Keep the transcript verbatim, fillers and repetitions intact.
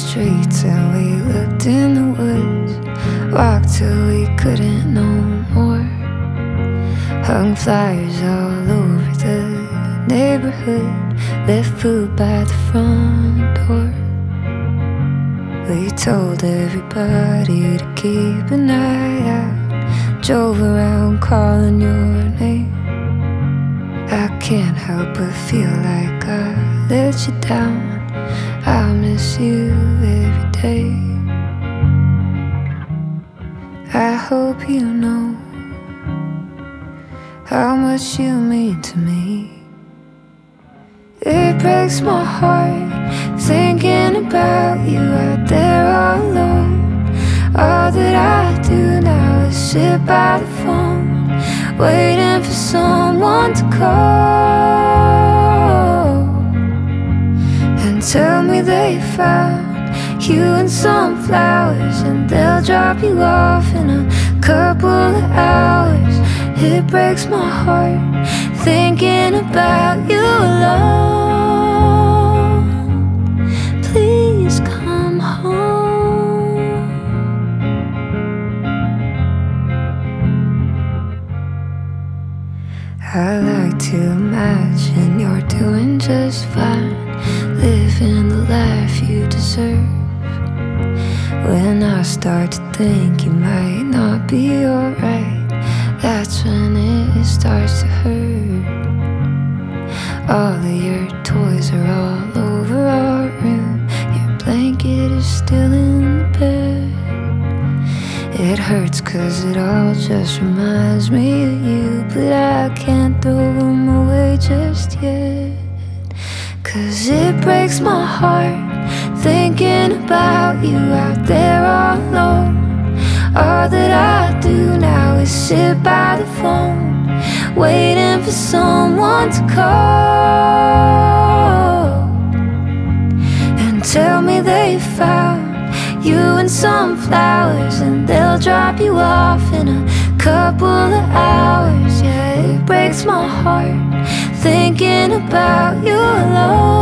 streets and we looked in the woods, walked till we couldn't no more, hung flyers all over the neighborhood, left food by the front door. We told everybody to keep an eye out, drove around calling your name. I can't help but feel like I let you down. I miss you every day. I hope you know how much you mean to me. It breaks my heart thinking about you out there all alone. All that I do now is sit by the phone, waiting for someone to call and tell me they found you and some flowers, and they'll drop you off in a couple of hours. It breaks my heart thinking about you alone. Please come home. I like to imagine you're doing just fine, living the life you deserve. When I start to think you might not be alright, that's when it starts to hurt. All of your toys are all over our room, your blanket is still in the bed. It hurts cause it all just reminds me of you, but I can't throw them away just yet. Cause it breaks my heart thinking about you out there all alone. All that I do now is sit by the phone, waiting for someone to call and tell me they found you and some flowers, and they'll drop you off in a couple of hours. Yeah, it breaks my heart thinking about you alone.